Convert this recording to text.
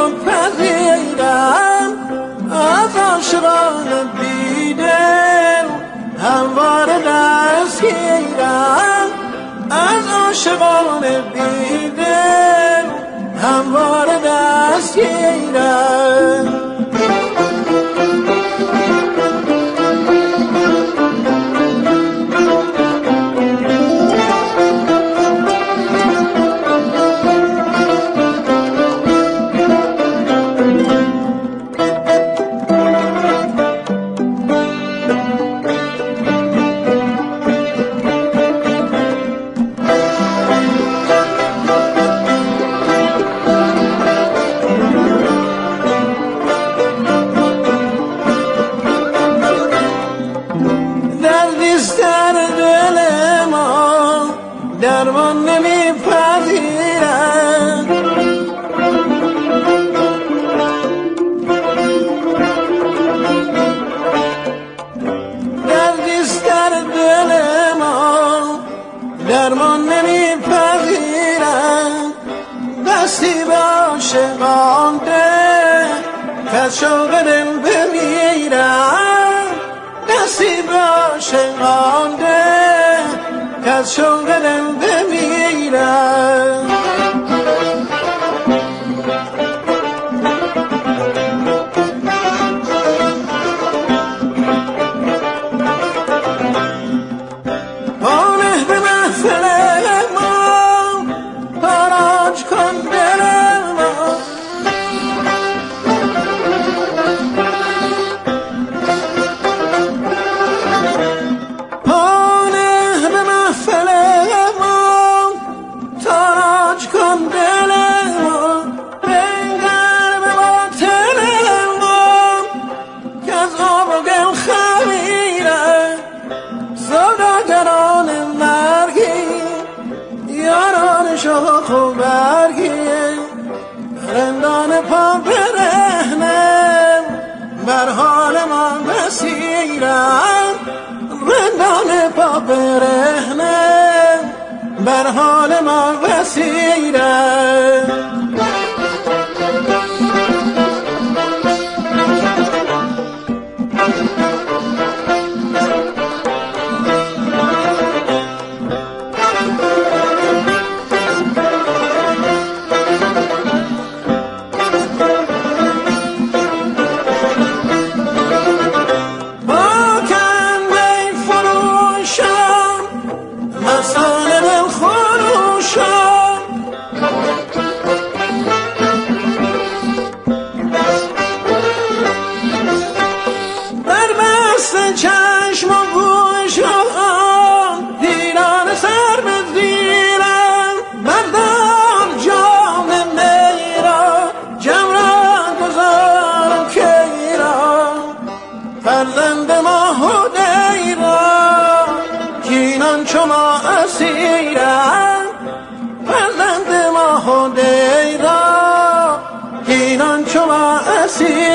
پذیرم از عاشقان بیدل هموار دستگیرم از عاشقان بیدل هموار دستگیرم درمان نمیپذیرم دردیست در دل ما درمان نمیپذیرم دستی به عاشقان ده که از شوق دل بمیرم دستی به عاشقان ده که از شوق دل بمیرم پانه به محفل ما تاراج کن دل ما شاخ و برگی رندان پا برهنه بر حال ما بسیرم رندان پا برهنه بر حال ما بسیرم چشم و گوشم دیران سر به زیرم بردار جام می را جم را گذارم کی را فرزند ما هدی را کینان چو ما اسیرم فرزند ما هدی را کینان چو ما اسیرم